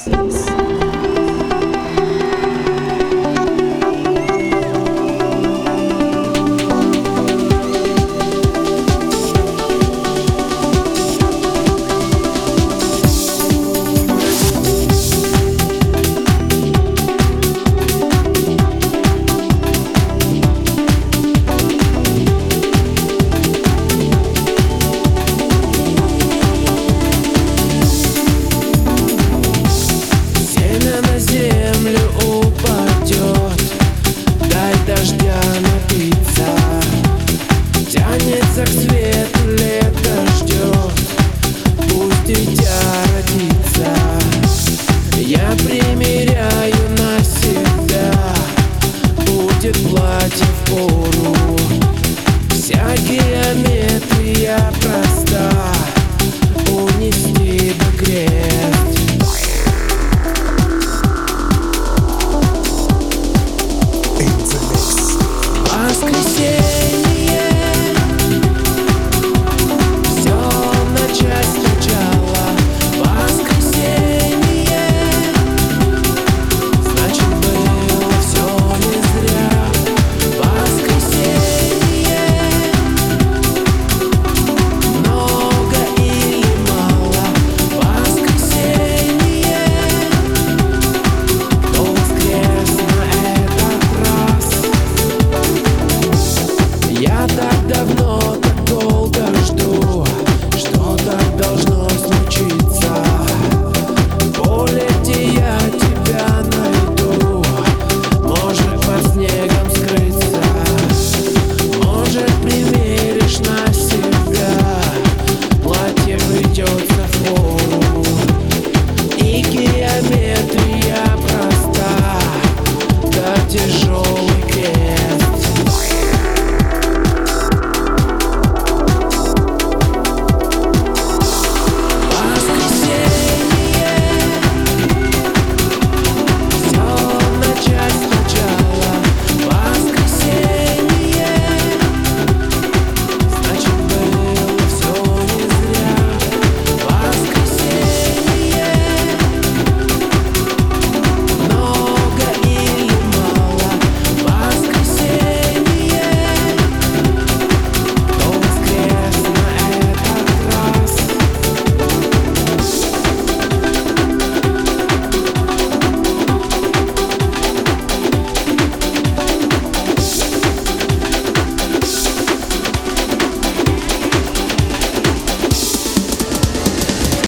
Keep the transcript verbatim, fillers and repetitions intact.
Тянется к свету, лето ждет, пусть дитя родится. Я примеряю на себя, будет платье впору. Вся геометрия проста, унести бы крест. Воскресенье, все начать сначала. Воскресенье, значит было все не зря. Воскресенье, много или мало. Воскресенье, кто воскрес на этот раз? Я так давно, так долго жду, что-то должно случиться. В полете я тебя найду, может под снегом скрыться. Может примеришь на себя, платье придется впору. И геометрия проста, да тяжело.